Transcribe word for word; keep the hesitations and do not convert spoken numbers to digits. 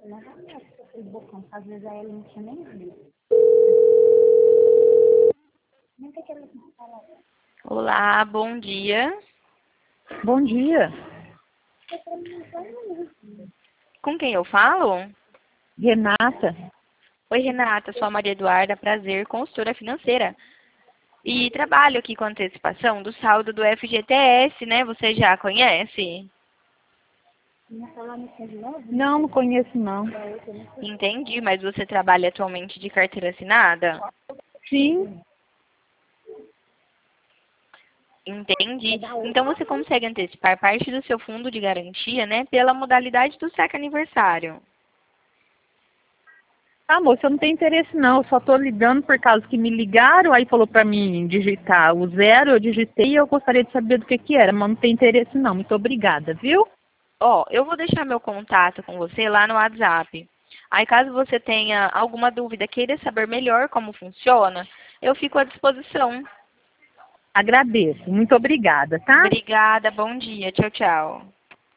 Mas aquele bocão, às vezes aí ele não tinha nem visto. Nem que aquele falar. Olá, bom dia. Bom dia. Com quem eu falo? Renata. Oi, Renata, sou a Maria Eduarda, prazer, consultora financeira. E trabalho aqui com antecipação do saldo do F G T S, né? Você já conhece? Não, não conheço não. Entendi, mas você trabalha atualmente de carteira assinada? Sim. Entendi. Então você consegue antecipar parte do seu fundo de garantia, né? Pela modalidade do saque aniversário. Ah, moça, eu não tenho interesse não. Eu só tô ligando por causa que me ligaram, aí falou pra mim digitar o zero, eu digitei e eu gostaria de saber do que que era, mas não tem interesse não. Muito obrigada, viu? Ó, eu vou deixar meu contato com você lá no WhatsApp. Aí, caso você tenha alguma dúvida, queira saber melhor como funciona, eu fico à disposição. Agradeço. Muito obrigada, tá? Obrigada, bom dia. Tchau, tchau.